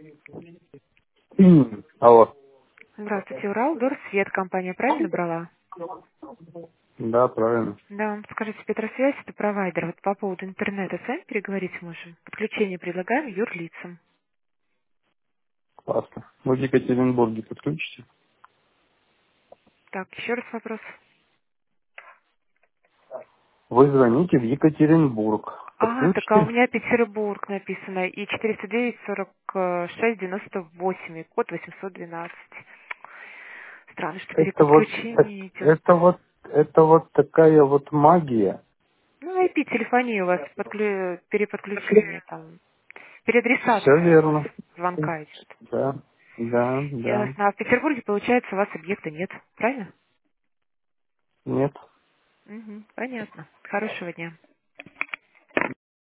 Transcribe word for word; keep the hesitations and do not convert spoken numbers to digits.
М, Алло. Здравствуйте, Урал, Дор, Свет, компания правильно брала? Да, правильно. Да, скажите, Петросвязь это провайдер. Вот по поводу интернета с вами переговорить можем. Подключение предлагаем юрлицам. Классно. Вы в Екатеринбурге подключите? Так, еще раз вопрос. Вы звоните в Екатеринбург. А, так а у Подключите? меня Петербург написано и четыреста девять сорок шесть девяносто восемь, и код восемьсот двенадцать. Странно, что Это вот, переподключение идет. это вот, это вот такая вот магия. Ну, ай пи-телефония у вас, подклю- переподключение там. Все Переадресация у вас верно. звонка идет. Да, да, да. Ясно. А в Петербурге, получается, у вас объекта нет, правильно? Нет. Угу, понятно. Хорошего дня.